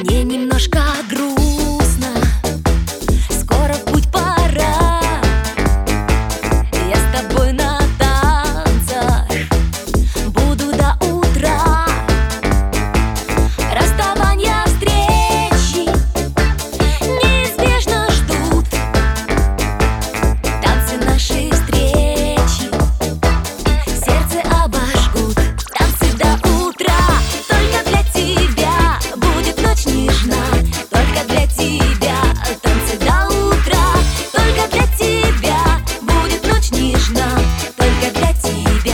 Мне немножко грустно, скоро в путь пора. Я с тобой на танцах буду до утра. Расставания, встречи неизбежно ждут. Танцы наши встречи сердце обожгут. Танцы до утра, только для тебя будет ночь нежна. Только для тебя танцы до утра, только для тебя будет ночь нежна. Только для тебя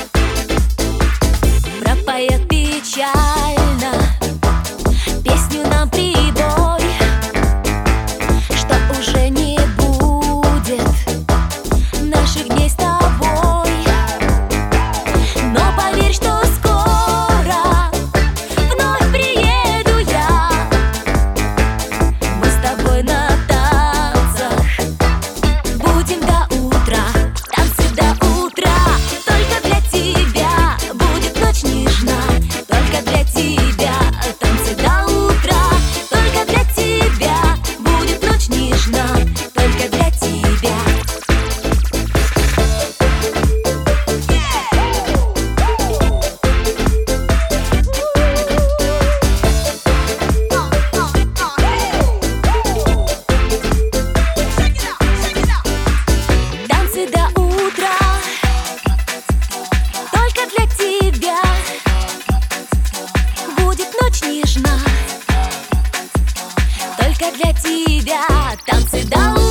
пропоет печально песню нам прибой, что уже не будет наших дней с тобой. Но поверь, что скоро вновь приеду я. Мы с тобой на танцах будем до утра. Танцы до утра, только для тебя будет ночь нежна. Только для тебя танцы до утра, только для тебя будет ночь нежна. Только для тебя. Танцы до утра, только для тебя будет ночь нежна. Только для тебя танцы до утра.